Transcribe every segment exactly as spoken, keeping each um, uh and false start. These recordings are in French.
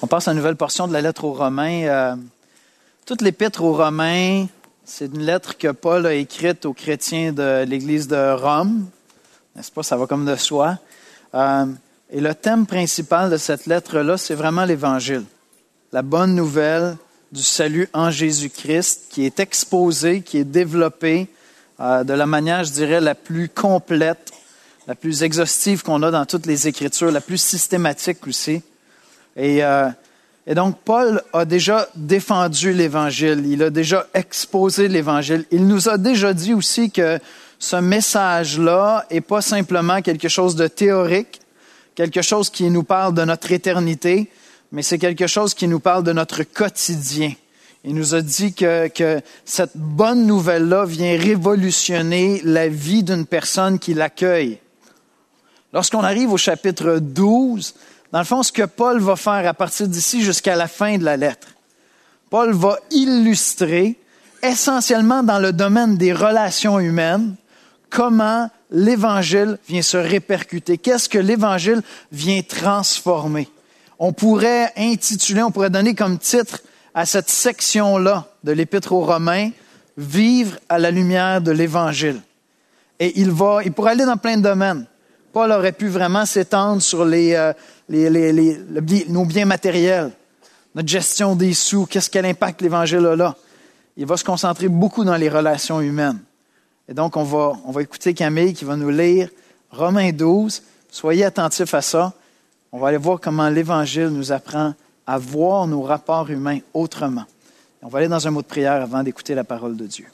On passe à une nouvelle portion de la lettre aux Romains. Euh, toute l'épître aux Romains, c'est une lettre que Paul a écrite aux chrétiens de l'Église de Rome. N'est-ce pas? Ça va comme de soi. Euh, et le thème principal de cette lettre-là, c'est vraiment l'Évangile. La bonne nouvelle du salut en Jésus-Christ qui est exposée, qui est développée euh, de la manière, je dirais, la plus complète, la plus exhaustive qu'on a dans toutes les Écritures, la plus systématique aussi. Et, euh, et donc, Paul a déjà défendu l'Évangile, il a déjà exposé l'Évangile. Il nous a déjà dit aussi que ce message-là n'est pas simplement quelque chose de théorique, quelque chose qui nous parle de notre éternité, mais c'est quelque chose qui nous parle de notre quotidien. Il nous a dit que, que cette bonne nouvelle-là vient révolutionner la vie d'une personne qui l'accueille. Lorsqu'on arrive au chapitre douze, dans le fond, ce que Paul va faire à partir d'ici jusqu'à la fin de la lettre, Paul va illustrer, essentiellement dans le domaine des relations humaines, comment l'Évangile vient se répercuter. Qu'est-ce que l'Évangile vient transformer? On pourrait intituler, on pourrait donner comme titre à cette section-là de l'Épître aux Romains, « Vivre à la lumière de l'Évangile ». Et il va, il pourrait aller dans plein de domaines. Paul aurait pu vraiment s'étendre sur les, euh, les, les, les, les, nos biens matériels, notre gestion des sous, qu'est-ce quel impact l'Évangile a là. Il va se concentrer beaucoup dans les relations humaines. Et donc, on va, on va écouter Camille qui va nous lire Romains douze. Soyez attentifs à ça. On va aller voir comment l'Évangile nous apprend à voir nos rapports humains autrement. On va aller dans un mot de prière avant d'écouter la parole de Dieu.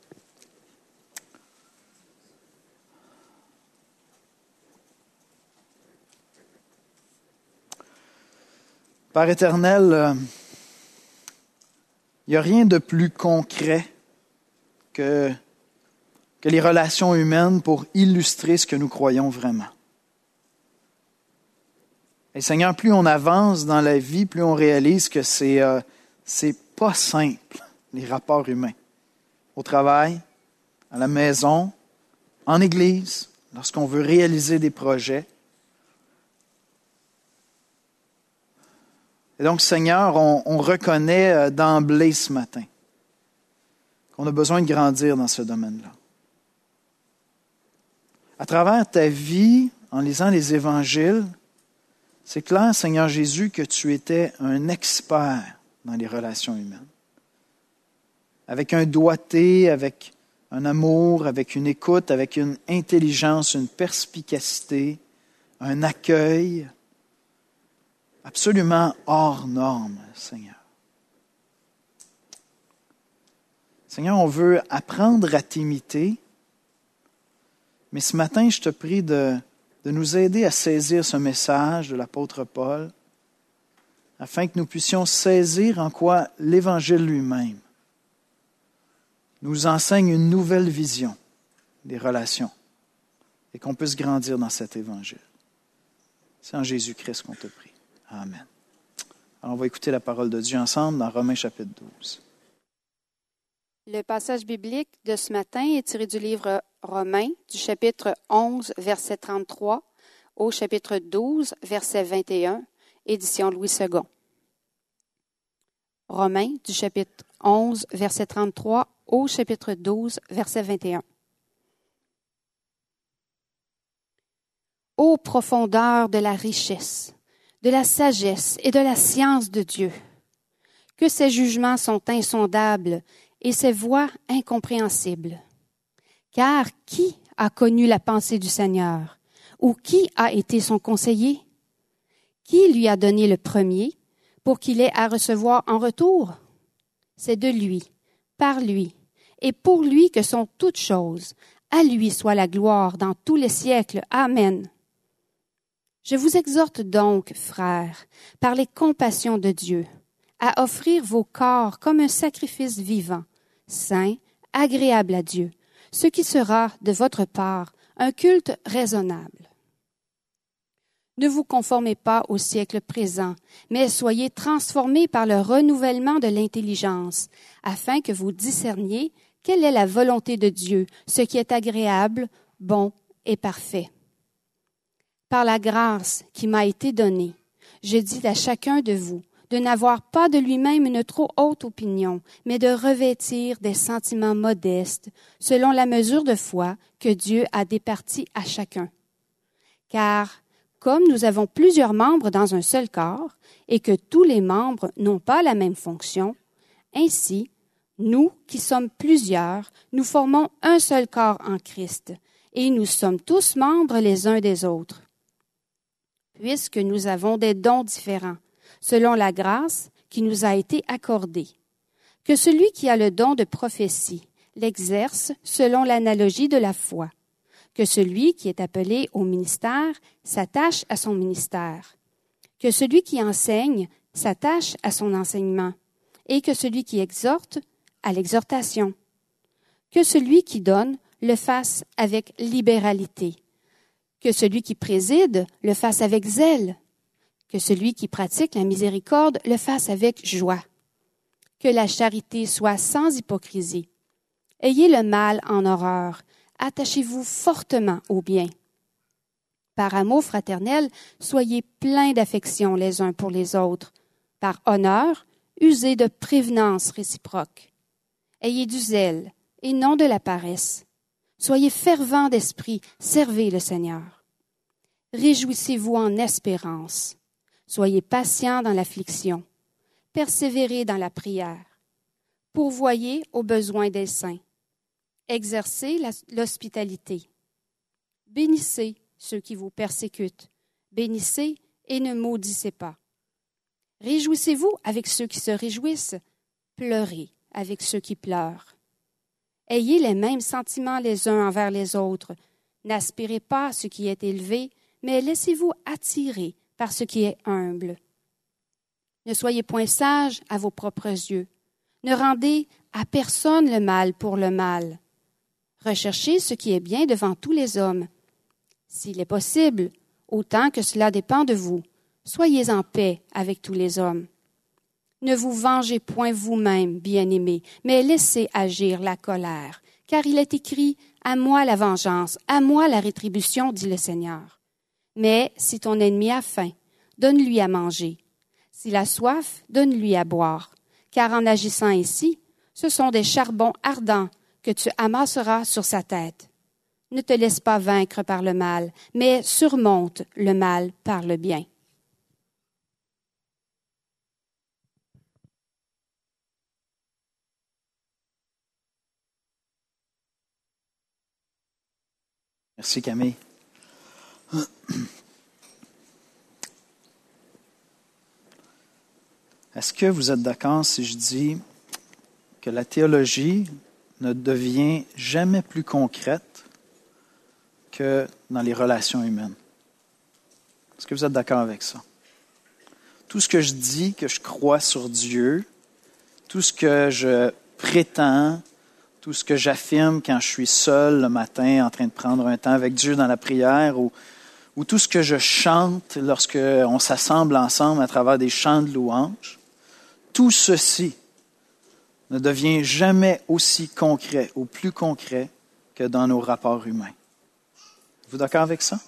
Père éternel, il euh, n'y a rien de plus concret que, que les relations humaines pour illustrer ce que nous croyons vraiment. Et Seigneur, plus on avance dans la vie, plus on réalise que c'est, euh, c'est pas simple, les rapports humains. Au travail, à la maison, en église, lorsqu'on veut réaliser des projets. Et donc, Seigneur, on, on reconnaît d'emblée ce matin qu'on a besoin de grandir dans ce domaine-là. À travers ta vie, en lisant les évangiles, c'est clair, Seigneur Jésus, que tu étais un expert dans les relations humaines. Avec un doigté, avec un amour, avec une écoute, avec une intelligence, une perspicacité, un accueil absolument hors norme, Seigneur. Seigneur, on veut apprendre à t'imiter, mais ce matin, je te prie de, de nous aider à saisir ce message de l'apôtre Paul, afin que nous puissions saisir en quoi l'Évangile lui-même nous enseigne une nouvelle vision des relations et qu'on puisse grandir dans cet Évangile. C'est en Jésus-Christ qu'on te prie. Amen. Alors, on va écouter la parole de Dieu ensemble dans Romains chapitre douze. Le passage biblique de ce matin est tiré du livre Romains, du chapitre onze, verset trente-trois, au chapitre douze, verset vingt et un, édition Louis second. Romains, du chapitre onze, verset trente-trois, au chapitre douze, verset vingt et un. Ô profondeur de la richesse, de la sagesse et de la science de Dieu, que ses jugements sont insondables et ses voies incompréhensibles. Car qui a connu la pensée du Seigneur, ou qui a été son conseiller? Qui lui a donné le premier pour qu'il ait à recevoir en retour? C'est de lui, par lui, et pour lui que sont toutes choses. À lui soit la gloire dans tous les siècles. Amen. Je vous exhorte donc, frères, par les compassions de Dieu, à offrir vos corps comme un sacrifice vivant, saint, agréable à Dieu, ce qui sera, de votre part, un culte raisonnable. Ne vous conformez pas au siècle présent, mais soyez transformés par le renouvellement de l'intelligence, afin que vous discerniez quelle est la volonté de Dieu, ce qui est agréable, bon et parfait. Par la grâce qui m'a été donnée, je dis à chacun de vous de n'avoir pas de lui-même une trop haute opinion, mais de revêtir des sentiments modestes, selon la mesure de foi que Dieu a départie à chacun. Car, comme nous avons plusieurs membres dans un seul corps, et que tous les membres n'ont pas la même fonction, ainsi, nous qui sommes plusieurs, nous formons un seul corps en Christ, et nous sommes tous membres les uns des autres. Puisque nous avons des dons différents, selon la grâce qui nous a été accordée. Que celui qui a le don de prophétie l'exerce selon l'analogie de la foi. Que celui qui est appelé au ministère s'attache à son ministère. Que celui qui enseigne s'attache à son enseignement. Et que celui qui exhorte à l'exhortation. Que celui qui donne le fasse avec libéralité. Que celui qui préside le fasse avec zèle. Que celui qui pratique la miséricorde le fasse avec joie. Que la charité soit sans hypocrisie. Ayez le mal en horreur. Attachez-vous fortement au bien. Par amour fraternel, soyez pleins d'affection les uns pour les autres. Par honneur, usez de prévenance réciproque. Ayez du zèle et non de la paresse. Soyez fervents d'esprit, servez le Seigneur. Réjouissez-vous en espérance. Soyez patients dans l'affliction. Persévérez dans la prière. Pourvoyez aux besoins des saints. Exercez l'hospitalité. Bénissez ceux qui vous persécutent. Bénissez et ne maudissez pas. Réjouissez-vous avec ceux qui se réjouissent. Pleurez avec ceux qui pleurent. Ayez les mêmes sentiments les uns envers les autres. N'aspirez pas à ce qui est élevé, mais laissez-vous attirer par ce qui est humble. Ne soyez point sages à vos propres yeux. Ne rendez à personne le mal pour le mal. Recherchez ce qui est bien devant tous les hommes. S'il est possible, autant que cela dépend de vous, soyez en paix avec tous les hommes. Ne vous vengez point vous-même, bien-aimés, mais laissez agir la colère, car il est écrit « À moi la vengeance, à moi la rétribution, dit le Seigneur. » Mais si ton ennemi a faim, donne-lui à manger. S'il a soif, donne-lui à boire. Car en agissant ainsi, ce sont des charbons ardents que tu amasseras sur sa tête. Ne te laisse pas vaincre par le mal, mais surmonte le mal par le bien. Merci Camille. Est-ce que vous êtes d'accord si je dis que la théologie ne devient jamais plus concrète que dans les relations humaines? Est-ce que vous êtes d'accord avec ça? Tout ce que je dis, que je crois sur Dieu, tout ce que je prétends, tout ce que j'affirme quand je suis seul le matin en train de prendre un temps avec Dieu dans la prière, ou, ou tout ce que je chante lorsqu'on s'assemble ensemble à travers des chants de louange, tout ceci ne devient jamais aussi concret ou plus concret que dans nos rapports humains. Êtes-vous d'accord avec ça?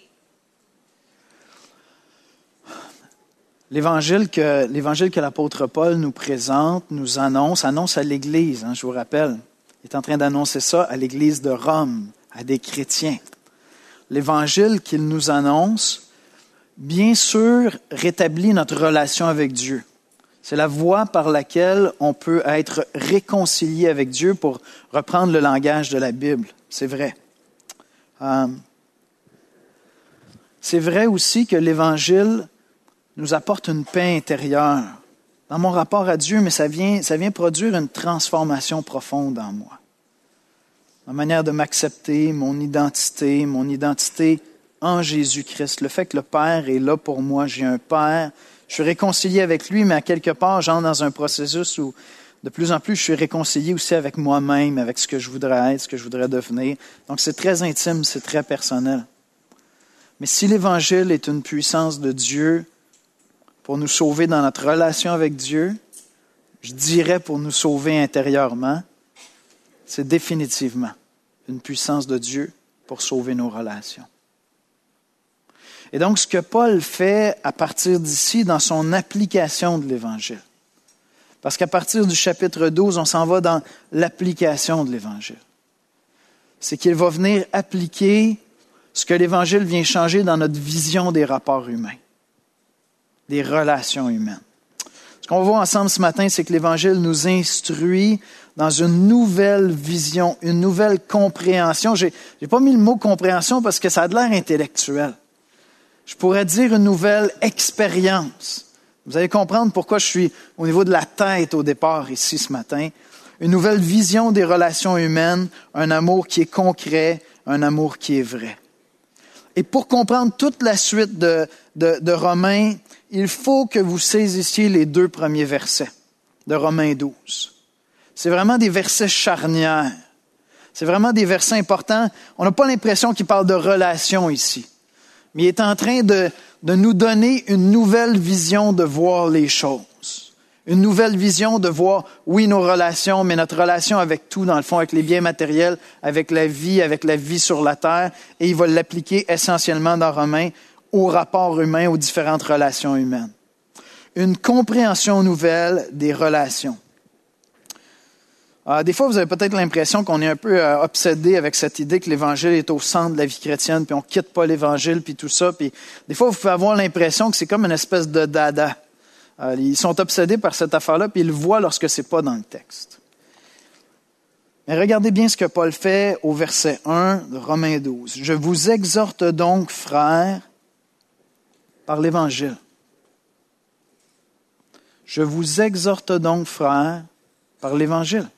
L'évangile que, l'évangile que l'apôtre Paul nous présente, nous annonce, annonce à l'Église, hein, je vous rappelle. Il est en train d'annoncer ça à l'Église de Rome, à des chrétiens. L'évangile qu'il nous annonce, bien sûr, rétablit notre relation avec Dieu. C'est la voie par laquelle on peut être réconcilié avec Dieu, pour reprendre le langage de la Bible. C'est vrai. Euh, c'est vrai aussi que l'Évangile nous apporte une paix intérieure dans mon rapport à Dieu, mais ça vient, ça vient produire une transformation profonde en moi. Ma manière de m'accepter, mon identité, mon identité en Jésus-Christ, le fait que le Père est là pour moi, j'ai un Père, je suis réconcilié avec lui, mais à quelque part, j'entre dans un processus où de plus en plus, je suis réconcilié aussi avec moi-même, avec ce que je voudrais être, ce que je voudrais devenir. Donc, c'est très intime, c'est très personnel. Mais si l'Évangile est une puissance de Dieu pour nous sauver dans notre relation avec Dieu, je dirais pour nous sauver intérieurement, c'est définitivement une puissance de Dieu pour sauver nos relations. Et donc, ce que Paul fait à partir d'ici dans son application de l'Évangile. Parce qu'à partir du chapitre douze, on s'en va dans l'application de l'Évangile. C'est qu'il va venir appliquer ce que l'Évangile vient changer dans notre vision des rapports humains, des relations humaines. Ce qu'on voit ensemble ce matin, c'est que l'Évangile nous instruit dans une nouvelle vision, une nouvelle compréhension. J'ai, j'ai pas mis le mot compréhension parce que ça a de l'air intellectuel. Je pourrais dire une nouvelle expérience. Vous allez comprendre pourquoi je suis au niveau de la tête au départ ici ce matin. Une nouvelle vision des relations humaines, un amour qui est concret, un amour qui est vrai. Et pour comprendre toute la suite de, de, de Romains, il faut que vous saisissiez les deux premiers versets de Romains douze. C'est vraiment des versets charnières. C'est vraiment des versets importants. On n'a pas l'impression qu'il parle de relations ici. Mais il est en train de, de nous donner une nouvelle vision de voir les choses. Une nouvelle vision de voir, oui, nos relations, mais notre relation avec tout, dans le fond, avec les biens matériels, avec la vie, avec la vie sur la terre. Et il va l'appliquer essentiellement dans Romains aux rapports humains, aux différentes relations humaines. Une compréhension nouvelle des relations. Euh, des fois, vous avez peut-être l'impression qu'on est un peu euh, obsédé avec cette idée que l'Évangile est au centre de la vie chrétienne, puis on quitte pas l'Évangile, puis tout ça. Puis des fois, vous pouvez avoir l'impression que c'est comme une espèce de dada. Euh, ils sont obsédés par cette affaire-là, puis ils le voient lorsque c'est pas dans le texte. Mais regardez bien ce que Paul fait au verset un de Romains douze. « Je vous exhorte donc, frères, par l'Évangile. Je vous exhorte donc, frères, par l'Évangile.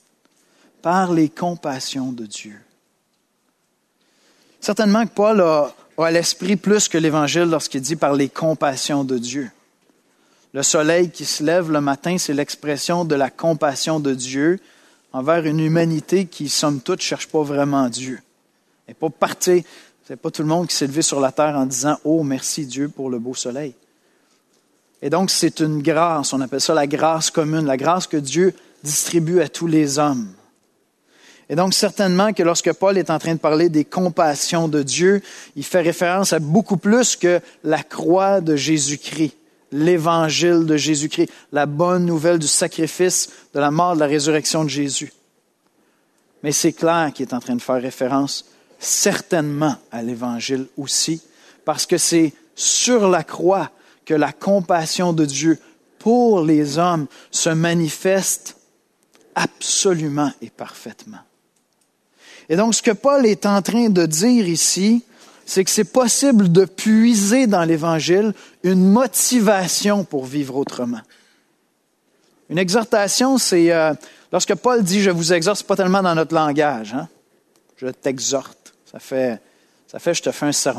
Par les compassions de Dieu. » Certainement que Paul a, a à l'esprit plus que l'Évangile lorsqu'il dit « par les compassions de Dieu ». Le soleil qui se lève le matin, c'est l'expression de la compassion de Dieu envers une humanité qui, somme toute, ne cherche pas vraiment Dieu. Et pas partir, c'est pas tout le monde qui s'est levé sur la terre en disant « Oh, merci Dieu pour le beau soleil ». Et donc, c'est une grâce, on appelle ça la grâce commune, la grâce que Dieu distribue à tous les hommes. Et donc, certainement que lorsque Paul est en train de parler des compassions de Dieu, il fait référence à beaucoup plus que la croix de Jésus-Christ, l'évangile de Jésus-Christ, la bonne nouvelle du sacrifice, de la mort, de la résurrection de Jésus. Mais c'est clair qu'il est en train de faire référence certainement à l'évangile aussi, parce que c'est sur la croix que la compassion de Dieu pour les hommes se manifeste absolument et parfaitement. Et donc, ce que Paul est en train de dire ici, c'est que c'est possible de puiser dans l'Évangile une motivation pour vivre autrement. Une exhortation, c'est, euh, lorsque Paul dit « je vous exhorte », c'est pas tellement dans notre langage. Hein? Je t'exhorte. Ça fait, ça fait « je te fais un sermon ».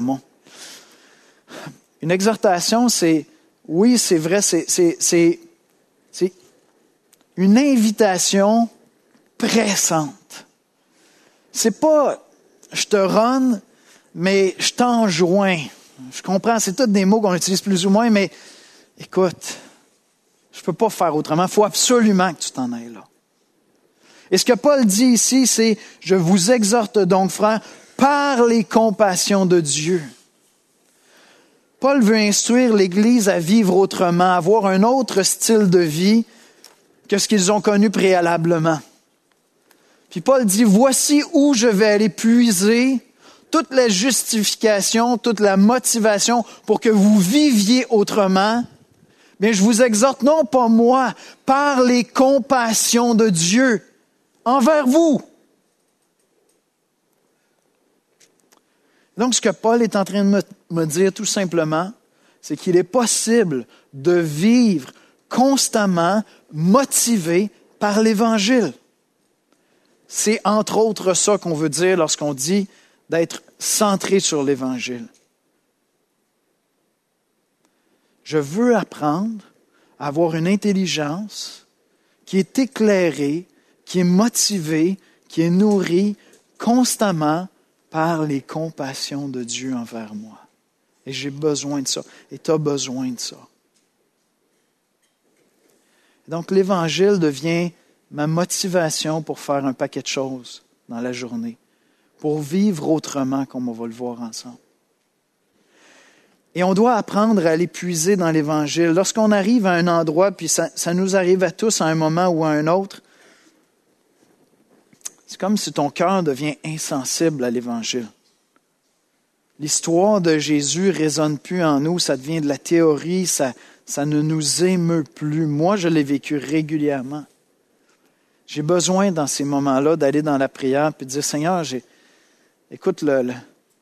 Une exhortation, c'est, oui, c'est vrai, c'est, c'est, c'est, c'est une invitation pressante. C'est pas « je te run », mais « je t'enjoins ». Je comprends, c'est tous des mots qu'on utilise plus ou moins, mais écoute, je peux pas faire autrement. Il faut absolument que tu t'en ailles là. Et ce que Paul dit ici, c'est « je vous exhorte donc, frères, par les compassions de Dieu ». Paul veut instruire l'Église à vivre autrement, à avoir un autre style de vie que ce qu'ils ont connu préalablement. Puis Paul dit, voici où je vais aller puiser toute la justification, toute la motivation pour que vous viviez autrement. Bien, je vous exhorte, non pas moi, par les compassions de Dieu envers vous. Donc, ce que Paul est en train de me, me dire tout simplement, c'est qu'il est possible de vivre constamment motivé par l'Évangile. C'est entre autres ça qu'on veut dire lorsqu'on dit d'être centré sur l'Évangile. Je veux apprendre à avoir une intelligence qui est éclairée, qui est motivée, qui est nourrie constamment par les compassions de Dieu envers moi. Et j'ai besoin de ça. Et tu as besoin de ça. Donc l'Évangile devient ma motivation pour faire un paquet de choses dans la journée, pour vivre autrement, comme on va le voir ensemble. Et on doit apprendre à aller puiser dans l'Évangile. Lorsqu'on arrive à un endroit, puis ça, ça nous arrive à tous à un moment ou à un autre, c'est comme si ton cœur devient insensible à l'Évangile. L'histoire de Jésus ne résonne plus en nous, ça devient de la théorie, ça, ça ne nous émeut plus. Moi, je l'ai vécu régulièrement. J'ai besoin dans ces moments-là d'aller dans la prière et de dire, Seigneur, j'ai, écoute, le, le,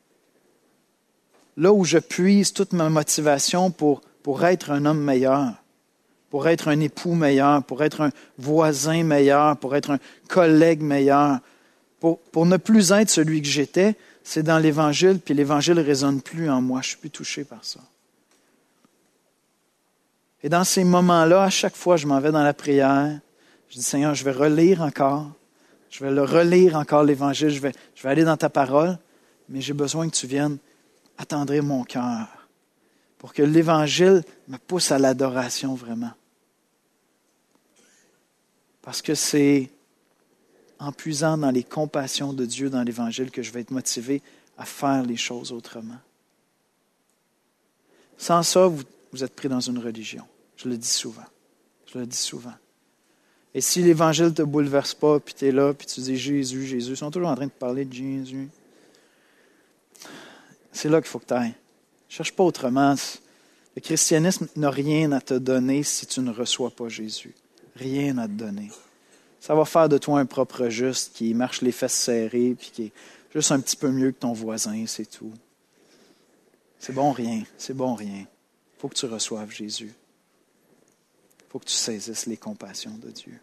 là où je puise toute ma motivation pour, pour être un homme meilleur, pour être un époux meilleur, pour être un voisin meilleur, pour être un collègue meilleur, pour, pour ne plus être celui que j'étais, c'est dans l'Évangile, puis l'Évangile ne résonne plus en moi. Je ne suis plus touché par ça. Et dans ces moments-là, à chaque fois, je m'en vais dans la prière. Je dis, Seigneur, je vais relire encore. Je vais le relire encore, l'Évangile. Je vais, je vais aller dans ta parole, mais j'ai besoin que tu viennes attendrir mon cœur pour que l'Évangile me pousse à l'adoration vraiment. Parce que c'est en puisant dans les compassions de Dieu dans l'Évangile que je vais être motivé à faire les choses autrement. Sans ça, vous, vous êtes pris dans une religion. Je le dis souvent. Je le dis souvent. Et si l'Évangile ne te bouleverse pas, puis tu es là, puis tu dis Jésus, Jésus, ils sont toujours en train de parler de Jésus. C'est là qu'il faut que tu ailles. Ne cherche pas autrement. Le christianisme n'a rien à te donner si tu ne reçois pas Jésus. Rien à te donner. Ça va faire de toi un propre juste qui marche les fesses serrées puis qui est juste un petit peu mieux que ton voisin, c'est tout. C'est bon rien, c'est bon rien. Il faut que tu reçoives Jésus. Il faut que tu saisisses les compassions de Dieu.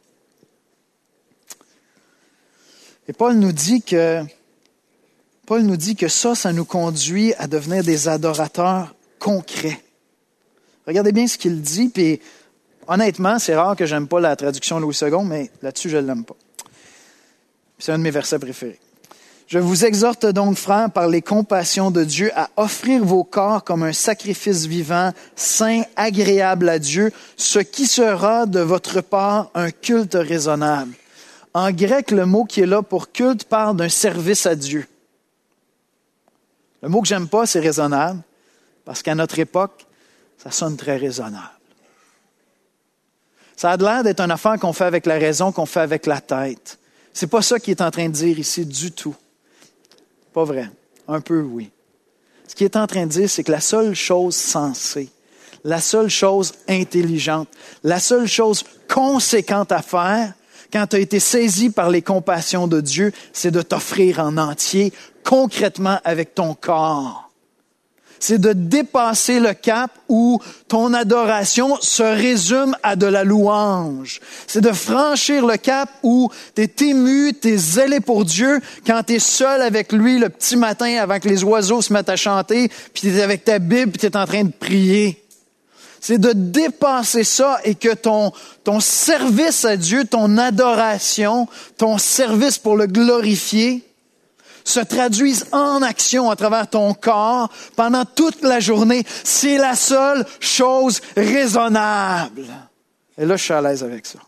Et Paul nous dit que Paul nous dit que ça, ça nous conduit à devenir des adorateurs concrets. Regardez bien ce qu'il dit, puis honnêtement, c'est rare que j'aime pas la traduction Louis second, mais là-dessus, je ne l'aime pas. C'est un de mes versets préférés. Je vous exhorte donc, frères, par les compassions de Dieu, à offrir vos corps comme un sacrifice vivant, saint, agréable à Dieu, ce qui sera de votre part un culte raisonnable. En grec, le mot qui est là pour culte parle d'un service à Dieu. Le mot que j'aime pas, c'est raisonnable, parce qu'à notre époque, ça sonne très raisonnable. Ça a l'air d'être une affaire qu'on fait avec la raison, qu'on fait avec la tête. C'est pas ça qu'il est en train de dire ici du tout. Pas vrai. Un peu, oui. Ce qu'il est en train de dire, c'est que la seule chose sensée, la seule chose intelligente, la seule chose conséquente à faire, quand tu as été saisi par les compassions de Dieu, c'est de t'offrir en entier, concrètement avec ton corps. C'est de dépasser le cap où ton adoration se résume à de la louange. C'est de franchir le cap où tu es ému, tu es zélé pour Dieu quand tu es seul avec lui le petit matin avant que les oiseaux se mettent à chanter, puis tu es avec ta Bible, puis tu es en train de prier. C'est de dépasser ça et que ton, ton service à Dieu, ton adoration, ton service pour le glorifier, se traduisent en action à travers ton corps pendant toute la journée. C'est la seule chose raisonnable. Et là, je suis à l'aise avec ça.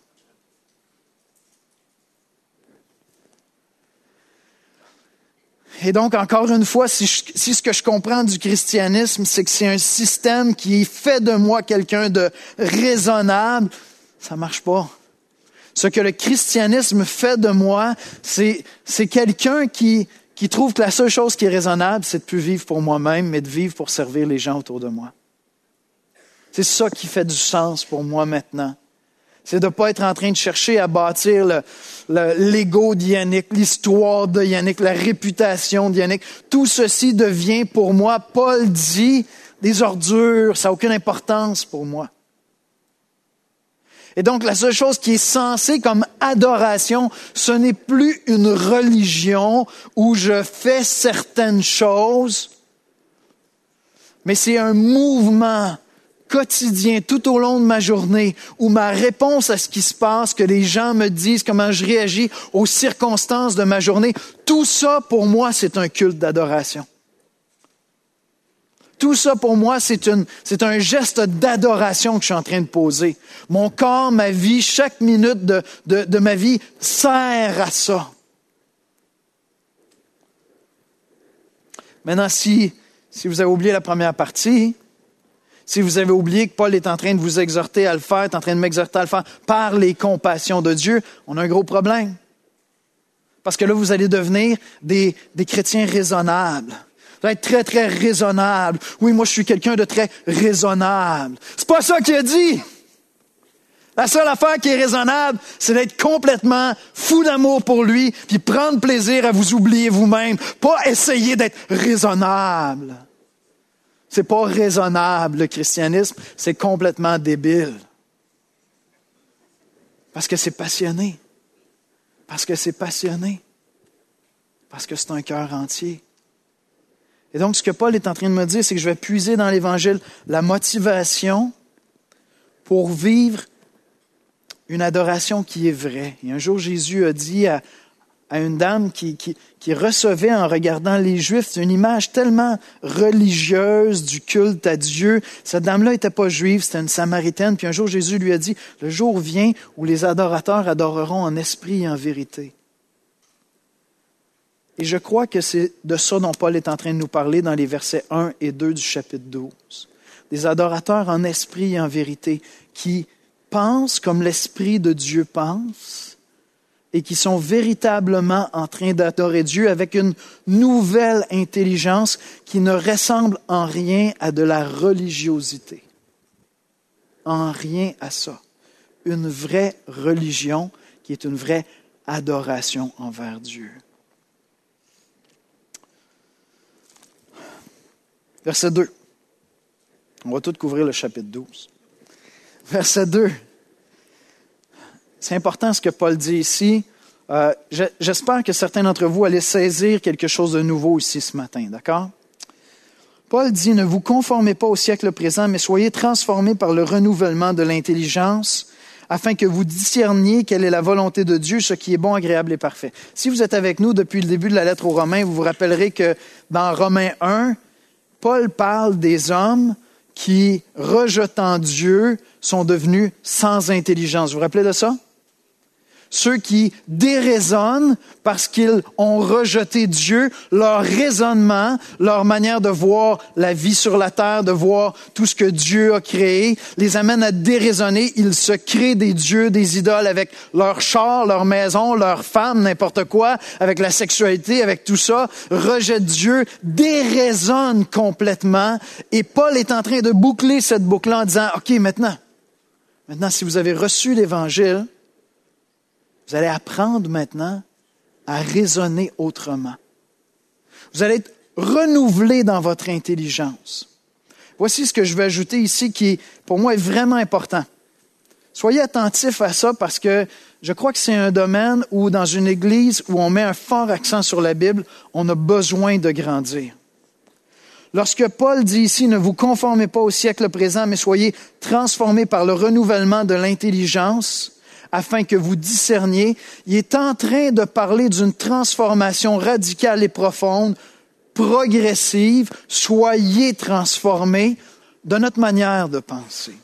Et donc, encore une fois, si, je, si ce que je comprends du christianisme, c'est que c'est un système qui fait de moi quelqu'un de raisonnable, ça marche pas. Ce que le christianisme fait de moi, c'est, c'est quelqu'un qui, qui trouve que la seule chose qui est raisonnable, c'est de plus vivre pour moi-même, mais de vivre pour servir les gens autour de moi. C'est ça qui fait du sens pour moi maintenant. C'est de ne pas être en train de chercher à bâtir le, le, l'ego de Yannick, l'histoire de Yannick, la réputation de Yannick. Tout ceci devient pour moi, Paul dit, des ordures, ça n'a aucune importance pour moi. Et donc, la seule chose qui est censée comme adoration, ce n'est plus une religion où je fais certaines choses, mais c'est un mouvement quotidien tout au long de ma journée où ma réponse à ce qui se passe, que les gens me disent, comment je réagis aux circonstances de ma journée, tout ça, pour moi, c'est un culte d'adoration. Tout ça, pour moi, c'est, une, c'est un geste d'adoration que je suis en train de poser. Mon corps, ma vie, chaque minute de, de, de ma vie sert à ça. Maintenant, si, si vous avez oublié la première partie, Si vous avez oublié que Paul est en train de vous exhorter à le faire, est en train de m'exhorter à le faire par les compassions de Dieu, on a un gros problème. Parce que là, vous allez devenir des, des chrétiens raisonnables. Vous allez être très, très raisonnables. Oui, moi, je suis quelqu'un de très raisonnable. C'est pas ça qu'il a dit. La seule affaire qui est raisonnable, c'est d'être complètement fou d'amour pour lui, puis prendre plaisir à vous oublier vous-même, pas essayer d'être raisonnable. C'est pas raisonnable, le christianisme, c'est complètement débile. Parce que c'est passionné. Parce que c'est passionné. Parce que c'est un cœur entier. Et donc, ce que Paul est en train de me dire, c'est que je vais puiser dans l'Évangile la motivation pour vivre une adoration qui est vraie. Et un jour, Jésus a dit à, à une dame qui, qui, qui recevait en regardant les Juifs une image tellement religieuse du culte à Dieu. Cette dame-là n'était pas juive, c'était une Samaritaine. Puis un jour, Jésus lui a dit, le jour vient où les adorateurs adoreront en esprit et en vérité. Et je crois que c'est de ça dont Paul est en train de nous parler dans les versets un et deux du chapitre douze. Des adorateurs en esprit et en vérité qui pensent comme l'Esprit de Dieu pense et qui sont véritablement en train d'adorer Dieu avec une nouvelle intelligence qui ne ressemble en rien à de la religiosité. En rien à ça. Une vraie religion qui est une vraie adoration envers Dieu. Verset deux. On va tout couvrir le chapitre douze. Verset deux. C'est important ce que Paul dit ici. Euh, j'espère que certains d'entre vous allaient saisir quelque chose de nouveau ici ce matin, d'accord? Paul dit, ne vous conformez pas au siècle présent, mais soyez transformés par le renouvellement de l'intelligence, afin que vous discerniez quelle est la volonté de Dieu, ce qui est bon, agréable et parfait. Si vous êtes avec nous depuis le début de la lettre aux Romains, vous vous rappellerez que dans Romains un, Paul parle des hommes qui, rejetant Dieu, sont devenus sans intelligence. Vous vous rappelez de ça? Ceux qui déraisonnent parce qu'ils ont rejeté Dieu, leur raisonnement, leur manière de voir la vie sur la terre, de voir tout ce que Dieu a créé, les amène à déraisonner. Ils se créent des dieux, des idoles avec leur char, leur maison, leur femme, n'importe quoi, avec la sexualité, avec tout ça, rejettent Dieu, déraisonnent complètement. Et Paul est en train de boucler cette boucle-là en disant, OK, maintenant, maintenant, si vous avez reçu l'Évangile, vous allez apprendre maintenant à raisonner autrement. Vous allez être renouvelé dans votre intelligence. Voici ce que je vais ajouter ici qui, pour moi, est vraiment important. Soyez attentifs à ça parce que je crois que c'est un domaine où, dans une église où on met un fort accent sur la Bible, on a besoin de grandir. Lorsque Paul dit ici, ne vous conformez pas au siècle présent, mais soyez transformés par le renouvellement de l'intelligence, afin que vous discerniez, il est en train de parler d'une transformation radicale et profonde, progressive. Soyez transformés de notre manière de penser.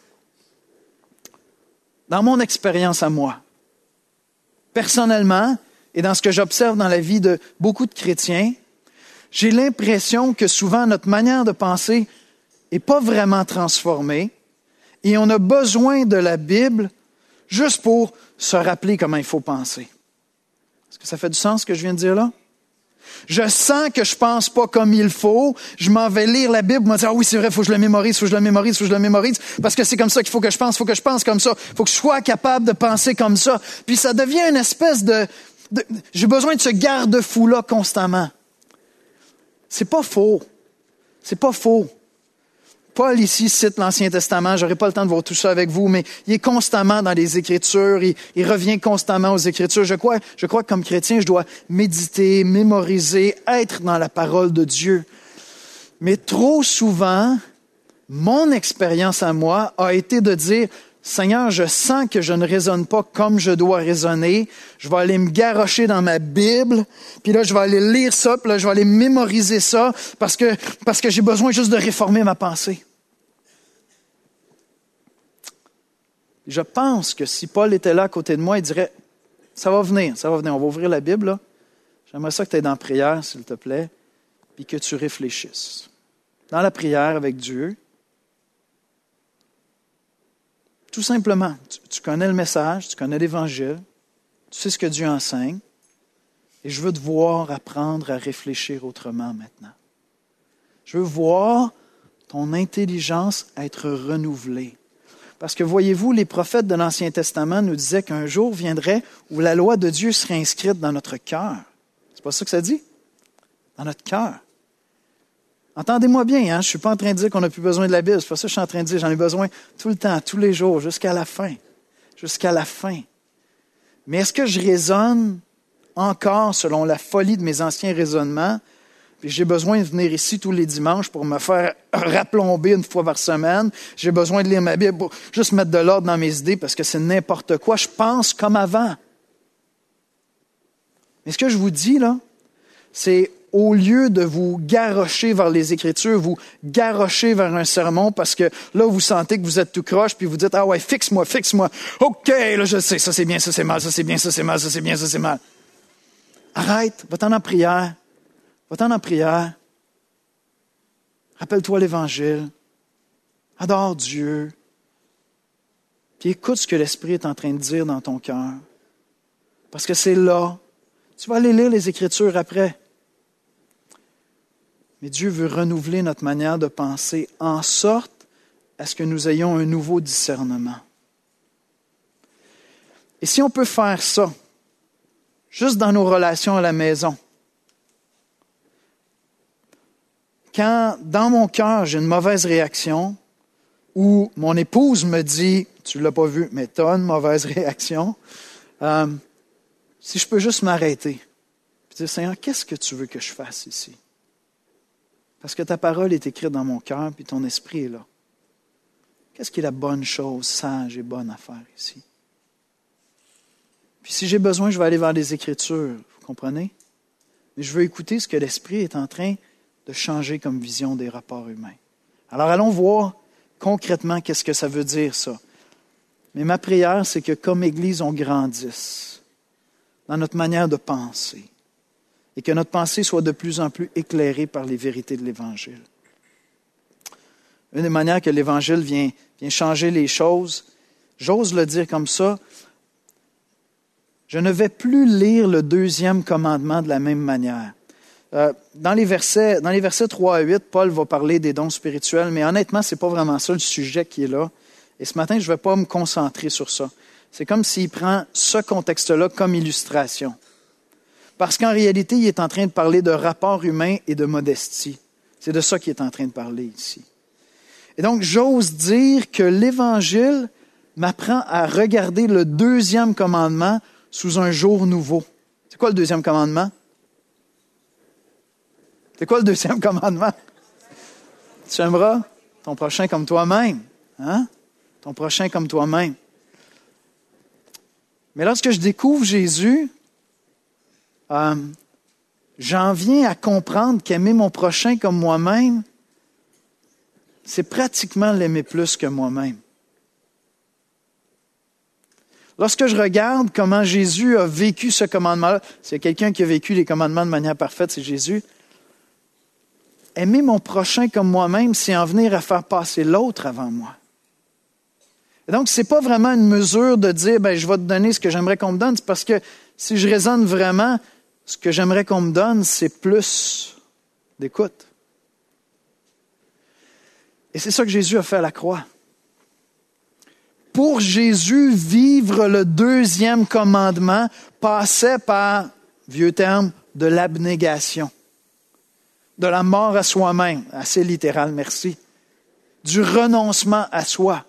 Dans mon expérience à moi, personnellement, et dans ce que j'observe dans la vie de beaucoup de chrétiens, j'ai l'impression que souvent notre manière de penser n'est pas vraiment transformée et on a besoin de la Bible juste pour se rappeler comment il faut penser. Est-ce que ça fait du sens ce que je viens de dire là? Je sens que je pense pas comme il faut. Je m'en vais lire la Bible, me dire, ah oui, c'est vrai, il faut que je le mémorise, il faut que je le mémorise, il faut que je le mémorise, parce que c'est comme ça qu'il faut que je pense, il faut que je pense comme ça, il faut que je sois capable de penser comme ça. Puis ça devient une espèce de... de j'ai besoin de ce garde-fou-là constamment. C'est pas faux. C'est pas faux. Paul ici cite l'Ancien Testament, j'aurai pas le temps de voir tout ça avec vous, mais il est constamment dans les Écritures, il, il revient constamment aux Écritures. Je crois, je crois que comme chrétien, je dois méditer, mémoriser, être dans la parole de Dieu. Mais trop souvent, mon expérience à moi a été de dire, Seigneur, je sens que je ne raisonne pas comme je dois raisonner. Je vais aller me garrocher dans ma Bible, puis là, je vais aller lire ça, puis là, je vais aller mémoriser ça, parce que, parce que j'ai besoin juste de réformer ma pensée. Je pense que si Paul était là à côté de moi, il dirait, ça va venir, ça va venir, on va ouvrir la Bible, là. J'aimerais ça que tu ailles dans la prière, s'il te plaît, puis que tu réfléchisses. Dans la prière avec Dieu, Tout simplement, tu, tu connais le message, tu connais l'Évangile, tu sais ce que Dieu enseigne, et je veux te voir apprendre à réfléchir autrement maintenant. Je veux voir ton intelligence être renouvelée. Parce que voyez-vous, les prophètes de l'Ancien Testament nous disaient qu'un jour viendrait où la loi de Dieu serait inscrite dans notre cœur. C'est pas ça que ça dit? Dans notre cœur. Entendez-moi bien, hein? Je ne suis pas en train de dire qu'on n'a plus besoin de la Bible. C'est pas ça que je suis en train de dire. J'en ai besoin tout le temps, tous les jours, jusqu'à la fin. Jusqu'à la fin. Mais est-ce que je raisonne encore selon la folie de mes anciens raisonnements? Puis j'ai besoin de venir ici tous les dimanches pour me faire raplomber une fois par semaine. J'ai besoin de lire ma Bible pour juste mettre de l'ordre dans mes idées parce que c'est n'importe quoi. Je pense comme avant. Mais ce que je vous dis, là, c'est au lieu de vous garrocher vers les Écritures, vous garrocher vers un sermon parce que là, vous sentez que vous êtes tout croche puis vous dites « Ah ouais, fixe-moi, fixe-moi. OK, là, je sais, ça c'est bien, ça c'est mal, ça c'est bien, ça c'est mal, ça c'est bien, ça c'est mal. » Arrête, va-t'en en prière. Va-t'en en prière. Rappelle-toi l'Évangile. Adore Dieu. Puis écoute ce que l'Esprit est en train de dire dans ton cœur. Parce que c'est là. Tu vas aller lire les Écritures après. Mais Dieu veut renouveler notre manière de penser en sorte à ce que nous ayons un nouveau discernement. Et si on peut faire ça, juste dans nos relations à la maison, quand dans mon cœur j'ai une mauvaise réaction, ou mon épouse me dit, tu ne l'as pas vu, mais tu as une mauvaise réaction, euh, si je peux juste m'arrêter, puis dire, Seigneur, qu'est-ce que tu veux que je fasse ici? Parce que ta parole est écrite dans mon cœur, puis ton esprit est là. Qu'est-ce qui est la bonne chose, sage et bonne à faire ici? Puis si j'ai besoin, je vais aller vers les Écritures, vous comprenez? Mais je veux écouter ce que l'Esprit est en train de changer comme vision des rapports humains. Alors allons voir concrètement qu'est-ce que ça veut dire ça. Mais ma prière, c'est que comme Église, on grandisse dans notre manière de penser et que notre pensée soit de plus en plus éclairée par les vérités de l'Évangile. Une des manières que l'Évangile vient, vient changer les choses, j'ose le dire comme ça, je ne vais plus lire le deuxième commandement de la même manière. Euh, dans les versets, dans les versets trois à huit, Paul va parler des dons spirituels, mais honnêtement, ce n'est pas vraiment ça le sujet qui est là. Et ce matin, je ne vais pas me concentrer sur ça. C'est comme s'il prend ce contexte-là comme illustration. Parce qu'en réalité, il est en train de parler de rapport humain et de modestie. C'est de ça qu'il est en train de parler ici. Et donc, j'ose dire que l'Évangile m'apprend à regarder le deuxième commandement sous un jour nouveau. C'est quoi le deuxième commandement? C'est quoi le deuxième commandement? Tu aimeras ton prochain comme toi-même. Hein? Ton prochain comme toi-même. Mais lorsque je découvre Jésus, euh, j'en viens à comprendre qu'aimer mon prochain comme moi-même, c'est pratiquement l'aimer plus que moi-même. Lorsque je regarde comment Jésus a vécu ce commandement-là, c'est quelqu'un qui a vécu les commandements de manière parfaite, c'est Jésus. Aimer mon prochain comme moi-même, c'est en venir à faire passer l'autre avant moi. Et donc, ce n'est pas vraiment une mesure de dire, ben, je vais te donner ce que j'aimerais qu'on me donne. C'est parce que si je raisonne vraiment, ce que j'aimerais qu'on me donne, c'est plus d'écoute. Et c'est ça que Jésus a fait à la croix. Pour Jésus, vivre le deuxième commandement passait par, vieux terme, de l'abnégation. De la mort à soi-même, assez littéral, merci. Du renoncement à soi.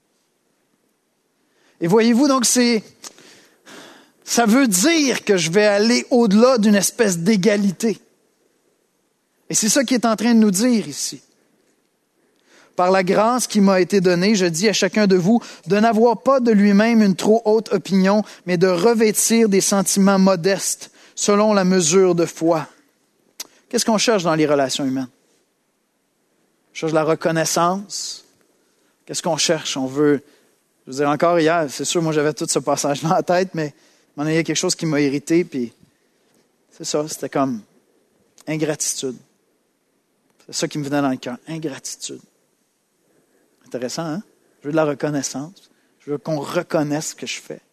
Et voyez-vous, donc, c'est, ça veut dire que je vais aller au-delà d'une espèce d'égalité. Et c'est ça qu'il est en train de nous dire ici. Par la grâce qui m'a été donnée, je dis à chacun de vous de n'avoir pas de lui-même une trop haute opinion, mais de revêtir des sentiments modestes, selon la mesure de foi. Qu'est-ce qu'on cherche dans les relations humaines? On cherche la reconnaissance. Qu'est-ce qu'on cherche? On veut... Je veux dire, encore hier, c'est sûr, moi j'avais tout ce passage-là en tête, mais il y a quelque chose qui m'a irrité, puis c'est ça, c'était comme ingratitude. C'est ça qui me venait dans le cœur, ingratitude. Intéressant, hein? Je veux de la reconnaissance, Je veux qu'on reconnaisse ce que je fais.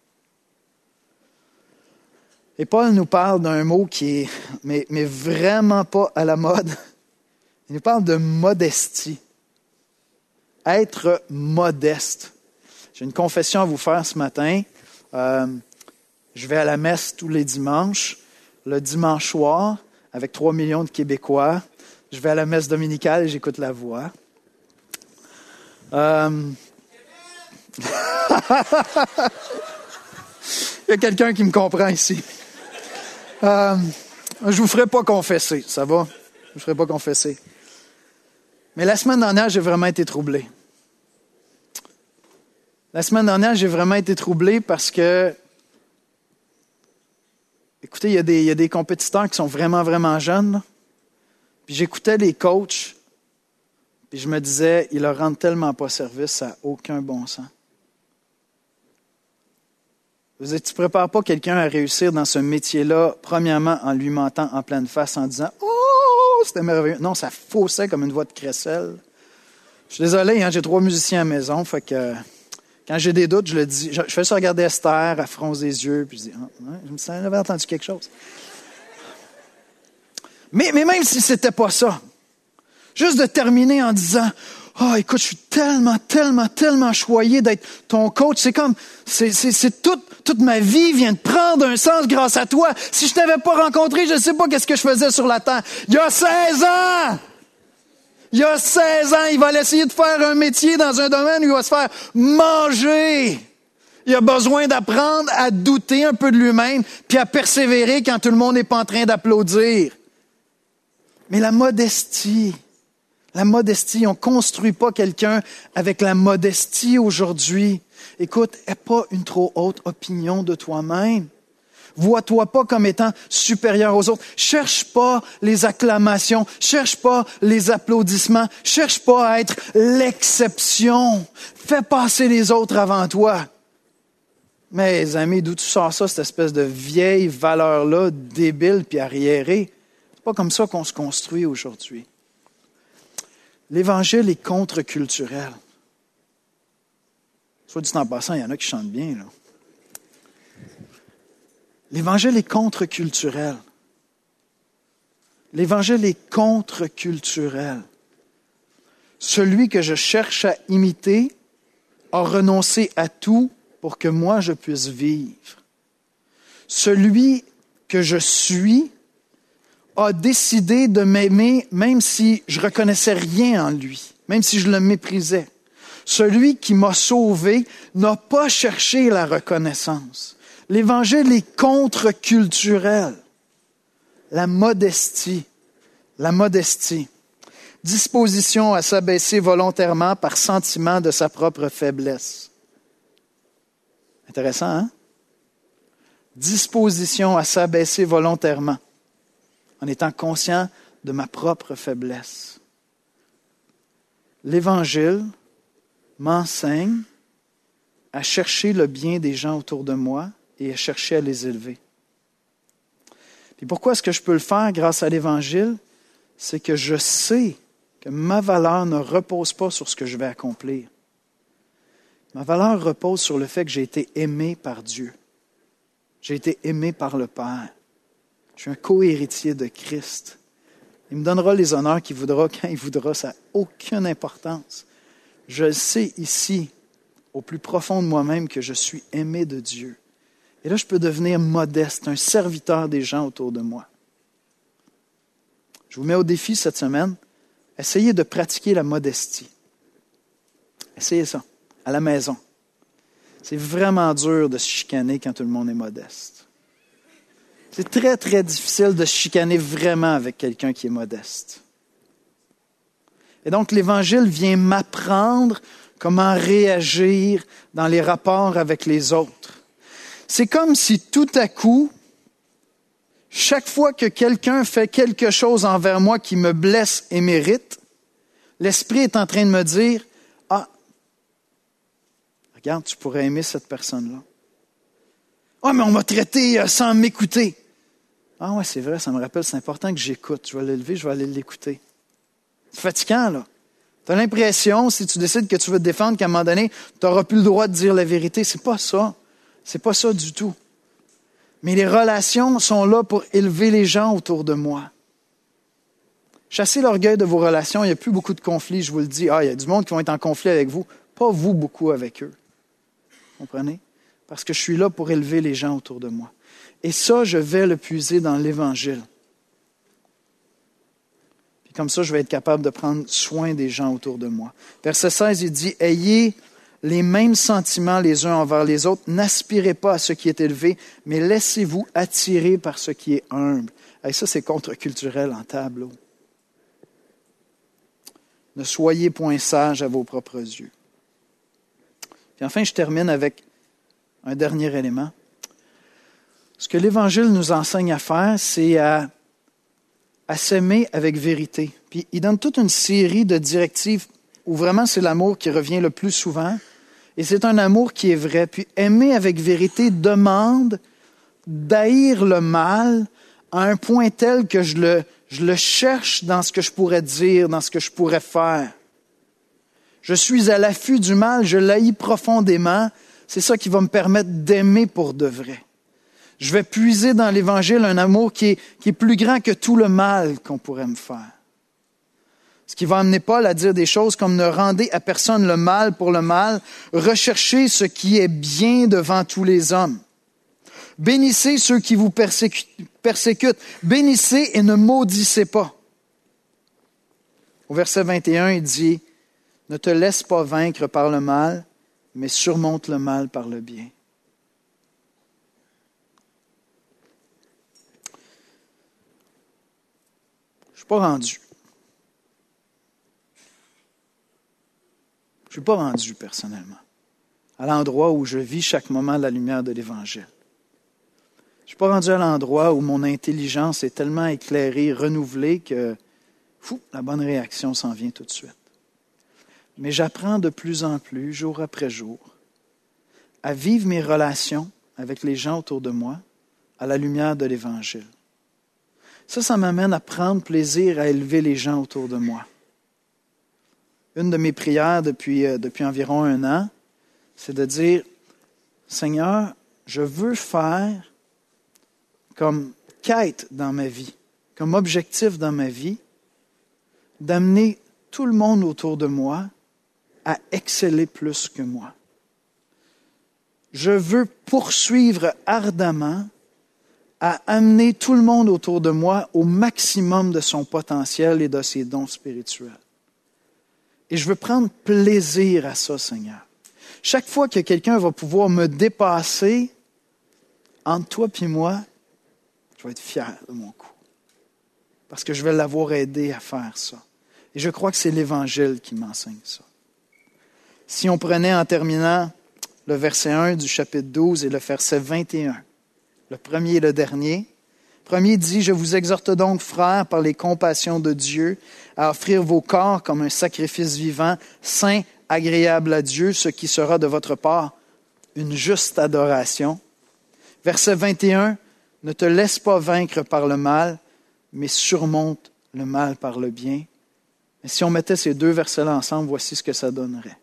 Et Paul nous parle d'un mot qui est mais, mais vraiment pas à la mode. Il nous parle de modestie. Être modeste. J'ai une confession à vous faire ce matin. Euh, je vais à la messe tous les dimanches. Le dimanche soir, avec trois millions de Québécois, je vais à la messe dominicale et j'écoute la voix. Euh... Il y a quelqu'un qui me comprend ici. Euh, je vous ferai pas confesser, ça va? Je vous ferai pas confesser. Mais la semaine dernière, j'ai vraiment été troublé. La semaine dernière, j'ai vraiment été troublé parce que, écoutez, il y a des, il y a des compétiteurs qui sont vraiment, vraiment jeunes. Là. Puis j'écoutais les coachs, puis je me disais, ils leur rendent tellement pas service, ça n'a aucun bon sens. Vous dites, tu ne prépares pas quelqu'un à réussir dans ce métier-là, premièrement en lui mentant en pleine face, en disant « Oh, c'était merveilleux ». Non, ça faussait comme une voix de crécelle. Je suis désolé, hein, j'ai trois musiciens à la maison, fait que quand j'ai des doutes, je le dis. Je, je fais ça regarder Esther, elle fronce des yeux, puis je dis ah, « Je me sens, j'avais entendu quelque chose ». Mais, mais même si c'était pas ça, juste de terminer en disant « Oh, écoute, je suis tellement, tellement, tellement choyé d'être ton coach. C'est comme, c'est, c'est, c'est toute, toute ma vie vient de prendre un sens grâce à toi. Si je t'avais pas rencontré, je ne sais pas qu'est-ce que je faisais sur la terre. Il y a seize ans! Il y a seize ans, il va essayer de faire un métier dans un domaine où il va se faire manger. Il a besoin d'apprendre à douter un peu de lui-même puis à persévérer quand tout le monde n'est pas en train d'applaudir. Mais la modestie, la modestie, on ne construit pas quelqu'un avec la modestie aujourd'hui. Écoute, n'aie pas une trop haute opinion de toi-même. Vois-toi pas comme étant supérieur aux autres. Cherche pas les acclamations. Cherche pas les applaudissements. Cherche pas à être l'exception. Fais passer les autres avant toi. Mais, amis, d'où tu sors ça, cette espèce de vieille valeur-là, débile puis arriérée? C'est pas comme ça qu'on se construit aujourd'hui. L'Évangile est contre-culturel. Soit dit en passant, il y en a qui chantent bien, là. L'Évangile est contre-culturel. L'Évangile est contre-culturel. Celui que je cherche à imiter a renoncé à tout pour que moi je puisse vivre. Celui que je suis a décidé de m'aimer même si je ne reconnaissais rien en lui, même si je le méprisais. Celui qui m'a sauvé n'a pas cherché la reconnaissance. L'Évangile est contre-culturel. La modestie. La modestie. Disposition à s'abaisser volontairement par sentiment de sa propre faiblesse. Intéressant, hein? Disposition à s'abaisser volontairement en étant conscient de ma propre faiblesse. L'Évangile m'enseigne à chercher le bien des gens autour de moi et à chercher à les élever. Puis pourquoi est-ce que je peux le faire grâce à l'Évangile? C'est que je sais que ma valeur ne repose pas sur ce que je vais accomplir. Ma valeur repose sur le fait que j'ai été aimé par Dieu. J'ai été aimé par le Père. Je suis un co-héritier de Christ. Il me donnera les honneurs qu'il voudra quand il voudra. Ça n'a aucune importance. Je sais ici, au plus profond de moi-même, que je suis aimé de Dieu. Et là, je peux devenir modeste, un serviteur des gens autour de moi. Je vous mets au défi cette semaine. Essayez de pratiquer la modestie. Essayez ça, à la maison. C'est vraiment dur de se chicaner quand tout le monde est modeste. C'est très, très difficile de se chicaner vraiment avec quelqu'un qui est modeste. Et donc, l'Évangile vient m'apprendre comment réagir dans les rapports avec les autres. C'est comme si tout à coup, chaque fois que quelqu'un fait quelque chose envers moi qui me blesse et m'irrite, l'Esprit est en train de me dire « Ah, regarde, tu pourrais aimer cette personne-là. Ah, mais on m'a traité sans m'écouter. Ah ouais, c'est vrai, ça me rappelle, c'est important que j'écoute. Je vais aller lever, je vais aller l'écouter. C'est fatigant, là. Tu as l'impression, si tu décides que tu veux te défendre, qu'à un moment donné, tu n'auras plus le droit de dire la vérité. C'est pas ça. C'est pas ça du tout. Mais les relations sont là pour élever les gens autour de moi. Chassez l'orgueil de vos relations. Il n'y a plus beaucoup de conflits, je vous le dis. Ah, il y a du monde qui vont être en conflit avec vous. Pas vous beaucoup avec eux. Vous comprenez? Parce que je suis là pour élever les gens autour de moi. Et ça, je vais le puiser dans l'Évangile. Puis comme ça, je vais être capable de prendre soin des gens autour de moi. Verset seize, il dit, « Ayez les mêmes sentiments les uns envers les autres. N'aspirez pas à ce qui est élevé, mais laissez-vous attirer par ce qui est humble. » Et ça, c'est contre-culturel en tableau. Ne soyez point sages à vos propres yeux. Puis enfin, je termine avec un dernier élément. Ce que l'Évangile nous enseigne à faire, c'est à, à s'aimer avec vérité. Puis il donne toute une série de directives où vraiment c'est l'amour qui revient le plus souvent. Et c'est un amour qui est vrai. Puis aimer avec vérité demande d'haïr le mal à un point tel que je le, je le cherche dans ce que je pourrais dire, dans ce que je pourrais faire. Je suis à l'affût du mal, je l'haïs profondément. C'est ça qui va me permettre d'aimer pour de vrai. Je vais puiser dans l'Évangile un amour qui est, qui est plus grand que tout le mal qu'on pourrait me faire. Ce qui va amener Paul à dire des choses comme « Ne rendez à personne le mal pour le mal, recherchez ce qui est bien devant tous les hommes. Bénissez ceux qui vous persécutent, bénissez et ne maudissez pas. » Au verset vingt et un, il dit « Ne te laisse pas vaincre par le mal, mais surmonte le mal par le bien. » Je ne suis pas rendu. Je ne suis pas rendu personnellement à l'endroit où je vis chaque moment la lumière de l'Évangile. Je ne suis pas rendu à l'endroit où mon intelligence est tellement éclairée, renouvelée que fou, la bonne réaction s'en vient tout de suite. Mais j'apprends de plus en plus, jour après jour, à vivre mes relations avec les gens autour de moi à la lumière de l'Évangile. Ça, ça m'amène à prendre plaisir à élever les gens autour de moi. Une de mes prières depuis, euh, depuis environ un an, c'est de dire, Seigneur, je veux faire comme quête dans ma vie, comme objectif dans ma vie, d'amener tout le monde autour de moi à exceller plus que moi. Je veux poursuivre ardemment à amener tout le monde autour de moi au maximum de son potentiel et de ses dons spirituels. Et je veux prendre plaisir à ça, Seigneur. Chaque fois que quelqu'un va pouvoir me dépasser, entre toi et moi, je vais être fier de mon coup. Parce que je vais l'avoir aidé à faire ça. Et je crois que c'est l'Évangile qui m'enseigne ça. Si on prenait en terminant le verset un du chapitre douze et le verset vingt et un, le premier et le dernier. Le premier dit, « Je vous exhorte donc, frères, par les compassions de Dieu, à offrir vos corps comme un sacrifice vivant, saint, agréable à Dieu, ce qui sera de votre part une juste adoration. » Verset vingt et un, « Ne te laisse pas vaincre par le mal, mais surmonte le mal par le bien. » Et si on mettait ces deux versets-là ensemble, voici ce que ça donnerait.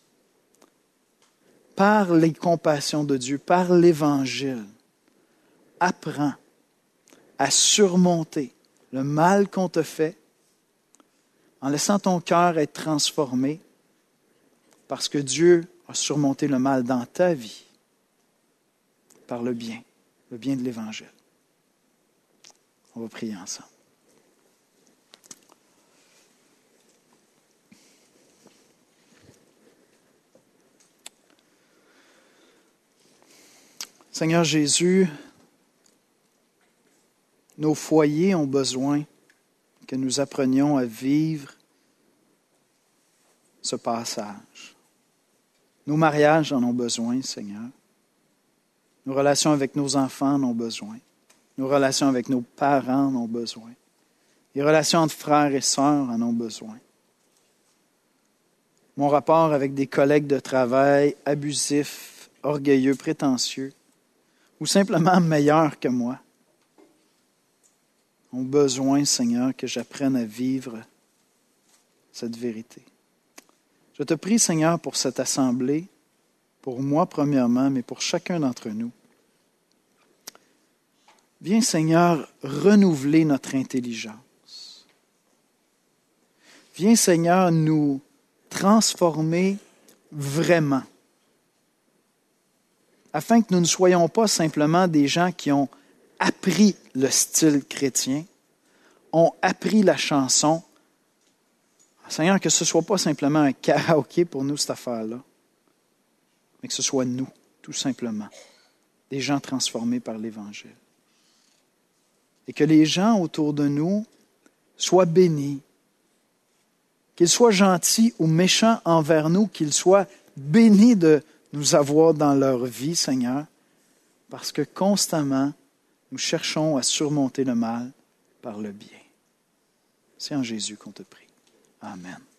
Par les compassions de Dieu, par l'Évangile, apprends à surmonter le mal qu'on te fait en laissant ton cœur être transformé parce que Dieu a surmonté le mal dans ta vie par le bien, le bien de l'Évangile. On va prier ensemble. Seigneur Jésus, nos foyers ont besoin que nous apprenions à vivre ce passage. Nos mariages en ont besoin, Seigneur. Nos relations avec nos enfants en ont besoin. Nos relations avec nos parents en ont besoin. Les relations entre frères et sœurs en ont besoin. Mon rapport avec des collègues de travail abusifs, orgueilleux, prétentieux, ou simplement meilleurs que moi, ont besoin, Seigneur, que j'apprenne à vivre cette vérité. Je te prie, Seigneur, pour cette assemblée, pour moi premièrement, mais pour chacun d'entre nous. Viens, Seigneur, renouveler notre intelligence. Viens, Seigneur, nous transformer vraiment, afin que nous ne soyons pas simplement des gens qui ont appris le style chrétien, ont appris la chanson. Seigneur, que ce ne soit pas simplement un karaoké pour nous, cette affaire-là, mais que ce soit nous, tout simplement, des gens transformés par l'Évangile. Et que les gens autour de nous soient bénis, qu'ils soient gentils ou méchants envers nous, qu'ils soient bénis de nous avoir dans leur vie, Seigneur, parce que constamment, nous cherchons à surmonter le mal par le bien. C'est en Jésus qu'on te prie. Amen.